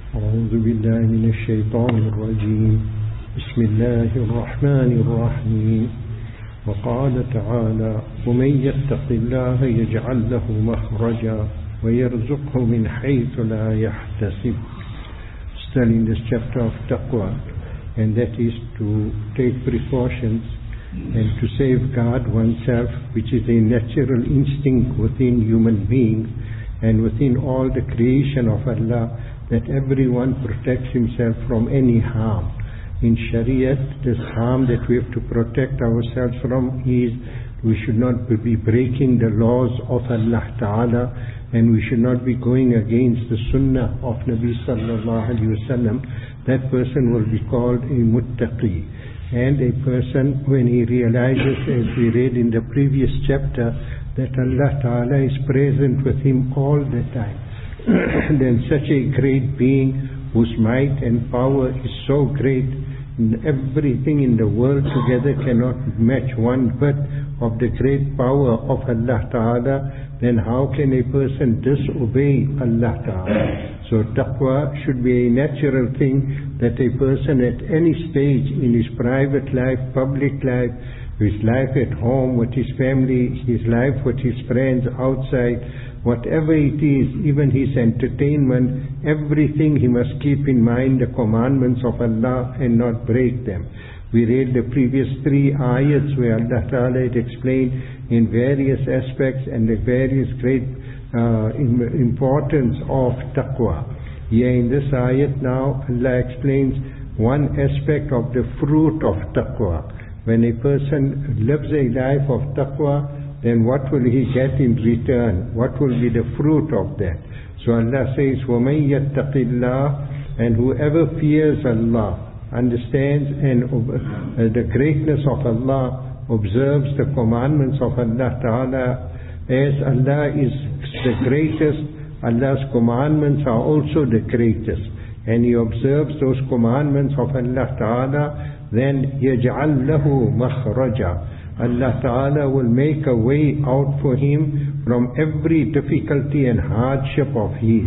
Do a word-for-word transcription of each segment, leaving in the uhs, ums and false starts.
أعوذ بالله من الشيطان الرجيم بسم الله الرحمن الرحيم وقال تعالى ومن يتق الله يجعل له مخرجا ويرزقه من حيث لا يحتسب. Still in this chapter of taqwa, and that is to take precautions and to safeguard oneself, which is a natural instinct within human beings and within all the creation of Allah, that everyone protects himself from any harm. In Shariat, this harm that we have to protect ourselves from is we should not be breaking the laws of Allah Ta'ala, and we should not be going against the Sunnah of Nabi Sallallahu Alaihi Wasallam. That person will be called a muttaqi. And a person, when he realizes, as we read in the previous chapter, that Allah Ta'ala is present with him all the time, then such a great being whose might and power is so great, everything in the world together cannot match one bit of the great power of Allah Ta'ala, then how can a person disobey Allah Ta'ala? So taqwa should be a natural thing that a person at any stage in his private life, public life, his life at home with his family, his life with his friends outside, whatever it is, even his entertainment, everything he must keep in mind the commandments of Allah and not break them. We read the previous three ayats where Allah Ta'ala had explained in various aspects and the various great uh, importance of taqwa. Here in this ayat now, Allah explains one aspect of the fruit of taqwa. When a person lives a life of taqwa, then what will he get in return? What will be the fruit of that? So Allah says, وَمَن يَتَّقِ اللَّهِ, and whoever fears Allah, understands and uh, the greatness of Allah, observes the commandments of Allah Ta'ala, as Allah is the greatest, Allah's commandments are also the greatest, and he observes those commandments of Allah Ta'ala, then يَجْعَلْ لَهُ مَخْرَجًا, Allah Ta'ala will make a way out for him from every difficulty and hardship of his.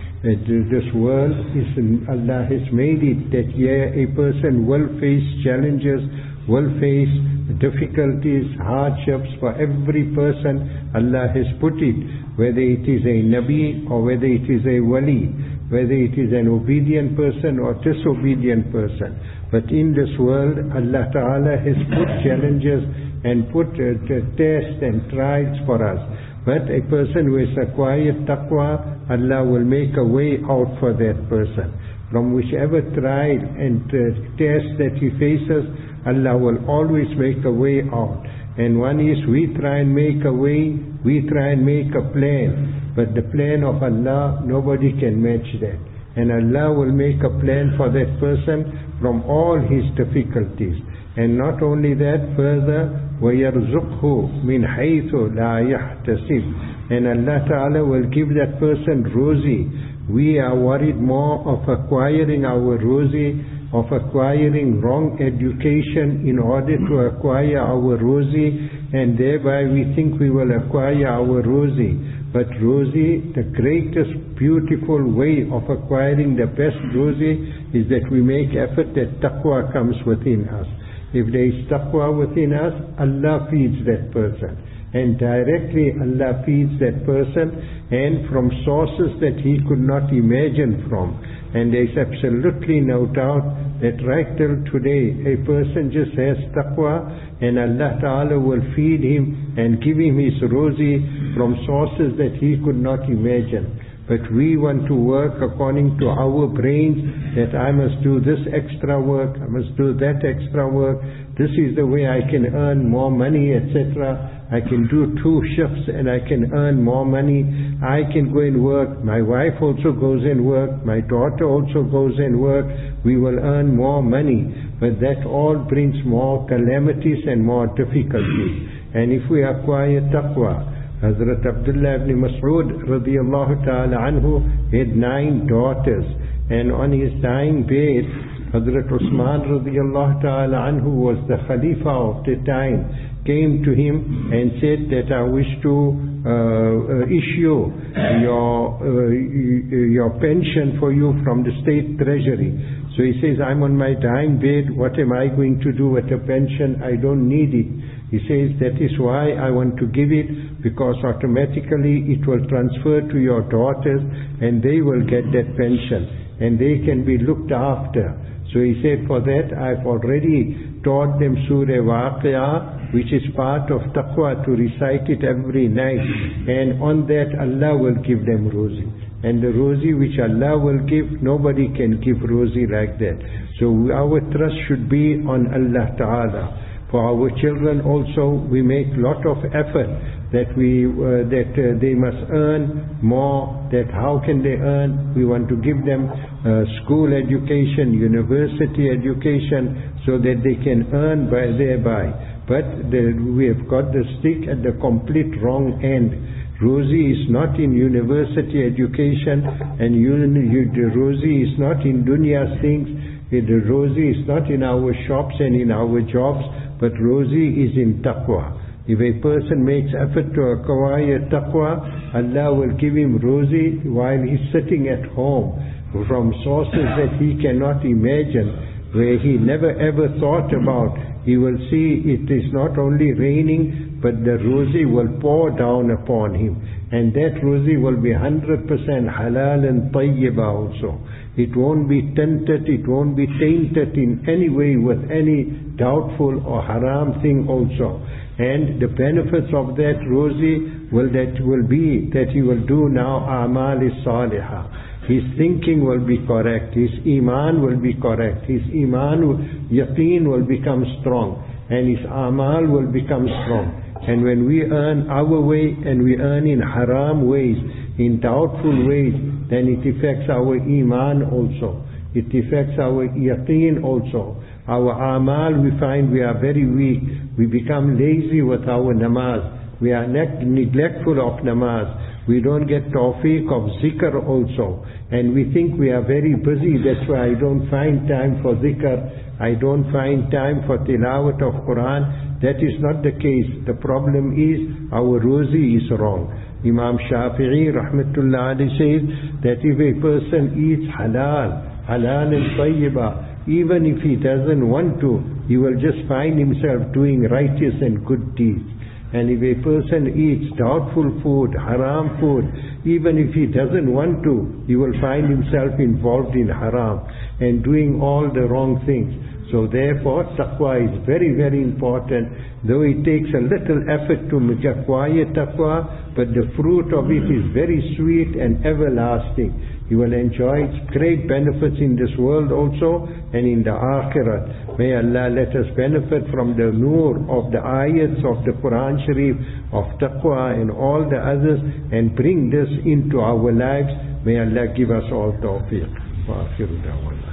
This world, is, Allah has made it that yeah, a person will face challenges, will face difficulties, hardships. For every person Allah has put it, whether it is a Nabi or whether it is a Wali, whether it is an obedient person or disobedient person. But in this world, Allah Ta'ala has put challenges and put uh, tests and trials for us. But a person who has acquired taqwa, Allah will make a way out for that person. From whichever trial and uh, test that he faces, Allah will always make a way out. And one is, we try and make a way, we try and make a plan. But the plan of Allah, nobody can match that. And Allah will make a plan for that person from all his difficulties. And not only that, further, وَيَرْزُقْهُ مِنْ حَيْثُ لَا يَحْتَسِبْ, and Allah Ta'ala will give that person ruzi. We are worried more of acquiring our ruzi, of acquiring wrong education in order to acquire our ruzi, and thereby we think we will acquire our ruzi. But ruzi, the greatest beautiful way of acquiring the best ruzi is that we make effort that taqwa comes within us. If there is taqwa within us, Allah feeds that person. And directly Allah feeds that person, and from sources that he could not imagine from. And there is absolutely no doubt that right till today, a person just has taqwa, and Allah Ta'ala will feed him and give him his ruzi from sources that he could not imagine. But we want to work according to our brains, that I must do this extra work, I must do that extra work, this is the way I can earn more money, et cetera. I can do two shifts and I can earn more money. I can go and work. My wife also goes and work. My daughter also goes and work. We will earn more money. But that all brings more calamities and more difficulties. And if we acquire taqwa, Hazrat Abdullah ibn Mas'ud radiyallahu ta'ala anhu had nine daughters, and on his dying bed Hazrat Usman radiallahu ta'ala anhu was the Khalifa of the time, came to him and said that I wish to uh, uh, issue your, uh, your pension for you from the state treasury. So he says, I'm on my dying bed, what am I going to do with a pension? I don't need it. He says, that is why I want to give it, because automatically it will transfer to your daughters and they will get that pension and they can be looked after. So he said, for that I've already taught them Surah Waqi'ah, which is part of taqwa, to recite it every night, and on that Allah will give them rozi. And the rozi which Allah will give, nobody can give rozi like that. So our trust should be on Allah Ta'ala. For our children also, we make lot of effort that we uh, that uh, they must earn more, that how can they earn? We want to give them uh, school education, university education, so that they can earn by thereby. But the, we have got the stick at the complete wrong end. Rozi is not in university education, and Rozi is not in dunya things. The Rozi is not in our shops and in our jobs, but Rozi is in taqwa. If a person makes effort to acquire taqwa, Allah will give him Rozi while he's sitting at home, from sources that he cannot imagine, where he never ever thought about. He will see it is not only raining, but the Rozi will pour down upon him. And that Rozi will be one hundred percent halal and tayyiba also. It won't be tainted, it won't be tainted in any way with any doubtful or haram thing also. And the benefits of that Rozi will, that will be that he will do now a'mal salihah. His thinking will be correct, his iman will be correct, his iman, yaqeen will become strong, and his amal will become strong. And when we earn our way and we earn in haram ways, in doubtful ways, then it affects our iman also. It affects our yaqeen also. Our amal, we find we are very weak. We become lazy with our namaz. We are ne- neglectful of namaz. We don't get tawfiq of zikr also. And we think we are very busy, that's why I don't find time for zikr. I don't find time for tilawat of Quran. That is not the case. The problem is our rozi is wrong. Imam Shafi'i rahmatullah alayhi says that if a person eats halal, halal and tayyiba, even if he doesn't want to, he will just find himself doing righteous and good deeds. And if a person eats doubtful food, haram food, even if he doesn't want to, he will find himself involved in haram and doing all the wrong things. So therefore, taqwa is very, very important. Though it takes a little effort to acquire taqwa, but the fruit of it is very sweet and everlasting. You will enjoy its great benefits in this world also and in the akhirat. May Allah let us benefit from the nur of the ayats of the Quran Sharif, of taqwa and all the others, and bring this into our lives. May Allah give us all tawfiq. Wa akhiru da'wana.